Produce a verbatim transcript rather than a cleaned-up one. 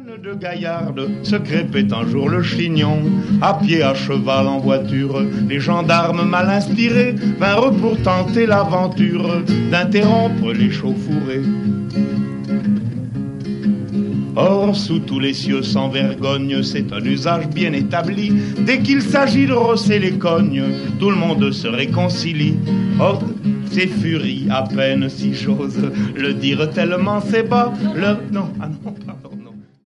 De gaillarde se crêpait un jour le chignon, à pied, à cheval, en voiture. Les gendarmes mal inspirés vinrent pour tenter l'aventure d'interrompre les chauffourées. Or, sous tous les cieux sans vergogne, c'est un usage bien établi. Dès qu'il s'agit de rosser les cognes, tout le monde se réconcilie. Or, ces furies, à peine si j'ose le dire tellement c'est bas, leur... Non, ah non,